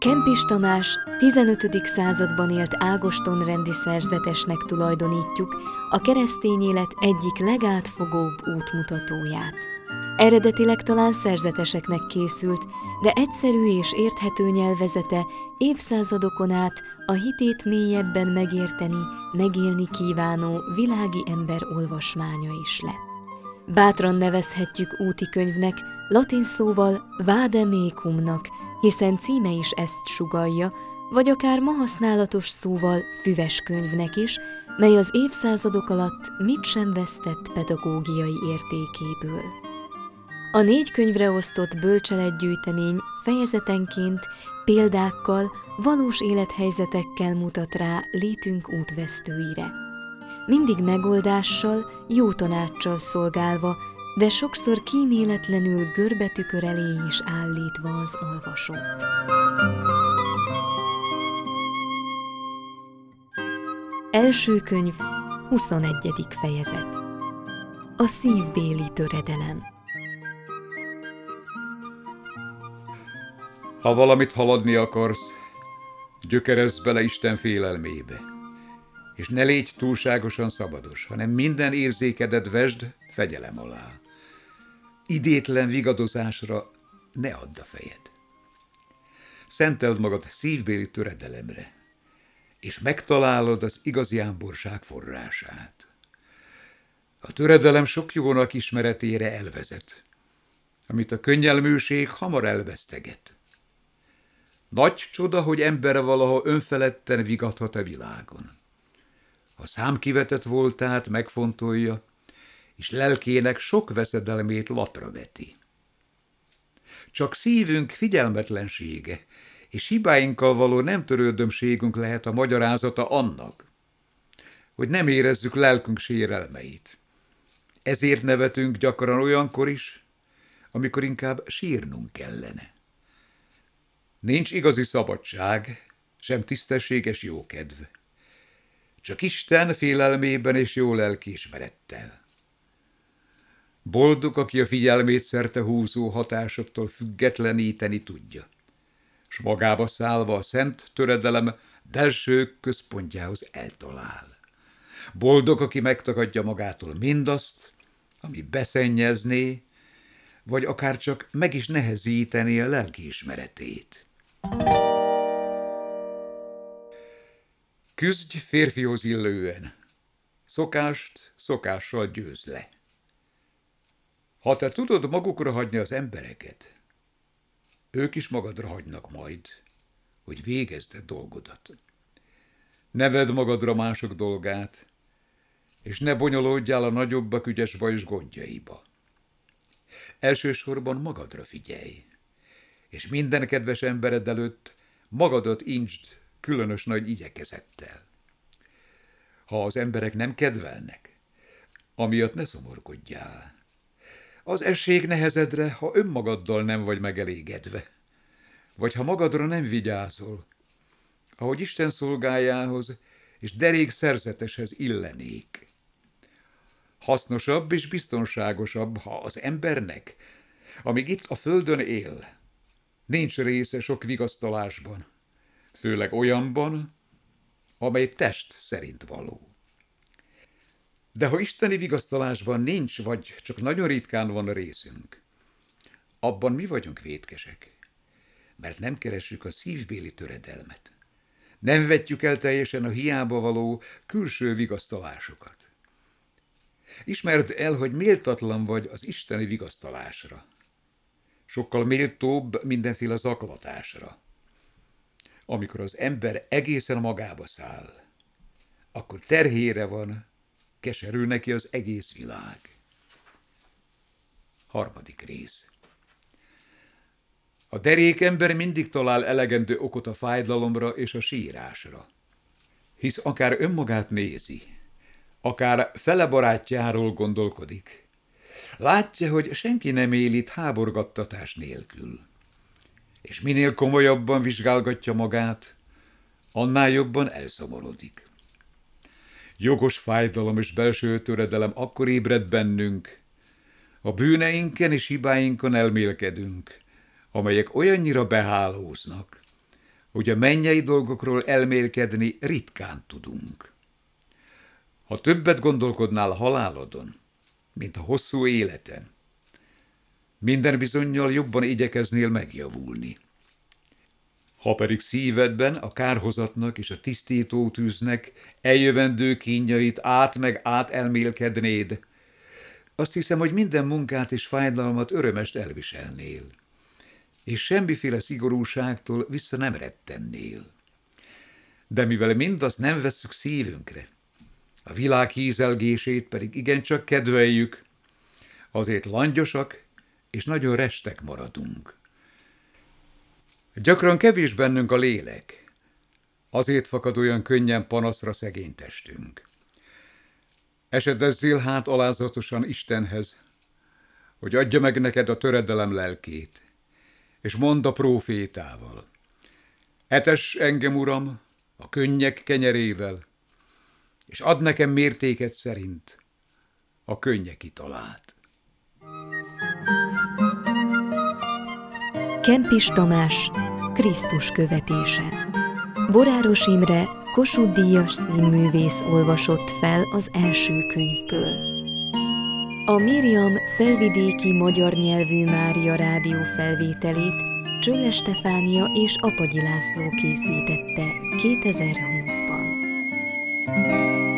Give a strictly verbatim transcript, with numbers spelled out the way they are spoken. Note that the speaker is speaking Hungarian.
Kempis Tamás tizenötödik században élt ágostonrendi szerzetesnek tulajdonítjuk a keresztény élet egyik legátfogóbb útmutatóját. Eredetileg talán szerzeteseknek készült, de egyszerű és érthető nyelvezete évszázadokon át a hitét mélyebben megérteni, megélni kívánó világi ember olvasmánya is lett. Bátran nevezhetjük úti könyvnek, latin szóval vade mecumnak, hiszen címe is ezt sugallja, vagy akár ma használatos szóval füves könyvnek is, mely az évszázadok alatt mit sem vesztett pedagógiai értékéből. A négy könyvre osztott bölcseletgyűjtemény fejezetenként példákkal, valós élethelyzetekkel mutat rá létünk útvesztőire. Mindig megoldással, jó tanáccsal szolgálva, de sokszor kíméletlenül görbetükör elé is állítva az olvasót. Első könyv, huszonegyedik fejezet. A szívbéli töredelem. Ha valamit haladni akarsz, gyökerezz bele Isten félelmébe, és ne légy túlságosan szabados, hanem minden érzékedet vesd fegyelem alá. Idétlen vigadozásra ne add a fejed. Szenteld magad szívbéli töredelemre, és megtalálod az igazi ámborság forrását. A töredelem sok jónak ismeretére elvezet, amit a könnyelműség hamar elveszteget. Nagy csoda, hogy ember valaha önfeledten vigadhat a világon. Ha számkivetett voltát megfontolja, és lelkének sok veszedelmét latra veti. Csak szívünk figyelmetlensége és hibáinkkal való nem törődömségünk lehet a magyarázata annak, hogy nem érezzük lelkünk sérelmeit. Ezért nevetünk gyakran olyankor is, amikor inkább sírnunk kellene. Nincs igazi szabadság, sem tisztességes jókedv. Csak Isten félelmében és jó lelkiismerettel. Boldog, aki a figyelmét szerte húzó hatásoktól függetleníteni tudja, s magába szállva a szent töredelem belső központjához eltalál. Boldog, aki megtagadja magától mindazt, ami beszennyezné, vagy akár csak meg is nehezítené a lelkiismeretét. Küzdj férfihoz illően, szokást szokással győzd le. Ha te tudod magukra hagyni az embereket, ők is magadra hagynak majd, hogy végezd dolgodat. Ne vedd magadra mások dolgát, és ne bonyolódjál a nagyobbak ügyes bajos gondjaiba. Elsősorban magadra figyelj, és minden kedves embered előtt magadat intsd különös nagy igyekezettel. Ha az emberek nem kedvelnek, amiatt ne szomorkodjál. Az esély nehezedre, ha önmagaddal nem vagy megelégedve, vagy ha magadra nem vigyázol, ahogy Isten szolgájához és derék szerzeteshez illenék. Hasznosabb és biztonságosabb, ha az embernek, amíg itt a földön él, nincs része sok vigasztalásban, főleg olyanban, amely test szerint való. De ha isteni vigasztalásban nincs, vagy csak nagyon ritkán van részünk, abban mi vagyunk vétkesek, mert nem keressük a szívbéli töredelmet. Nem vetjük el teljesen a hiába való külső vigasztalásokat. Ismerd el, hogy méltatlan vagy az isteni vigasztalásra. Sokkal méltóbb mindenféle zaklatásra. Amikor az ember egészen magába száll, akkor terhére van, keserű neki az egész világ. Harmadik rész. A derék ember mindig talál elegendő okot a fájdalomra és a sírásra. Hisz akár önmagát nézi, akár fele barátjáról gondolkodik, látja, hogy senki nem él itt háborgattatás nélkül. És minél komolyabban vizsgálgatja magát, annál jobban elszomorodik. Jogos fájdalom és belső töredelem akkor ébred bennünk, a bűneinken és hibáinkon elmélkedünk, amelyek olyannyira behálóznak, hogy a mennyei dolgokról elmélkedni ritkán tudunk. Ha többet gondolkodnál a halálodon, mint a hosszú életen, minden bizonnyal jobban igyekeznél megjavulni. Ha pedig szívedben a kárhozatnak és a tisztító tűznek eljövendő kínjait át meg át elmélkednéd, azt hiszem, hogy minden munkát és fájdalmat örömest elviselnél, és semmiféle szigorúságtól vissza nem rettennél. De mivel mindazt nem vesszük szívünkre, a világ hízelgését pedig igencsak kedveljük, azért langyosak és nagyon restek maradunk. Gyakran kevés bennünk a lélek, azért fakad olyan könnyen panaszra szegény testünk. Esedezzél hát alázatosan Istenhez, hogy adja meg neked a töredelem lelkét, és mondd a prófétával: etess engem, Uram, a könnyek kenyerével, és add nekem mértéket szerint a könnyek italát. Kempis Tamás, Krisztus követése. Boráros Imre, Kossuth-díjas színművész olvasott fel az első könyvből. A Miriam felvidéki magyar nyelvű Mária rádió felvételét Csölle Stefánia és Apagyi László készítette kétezer-húszban.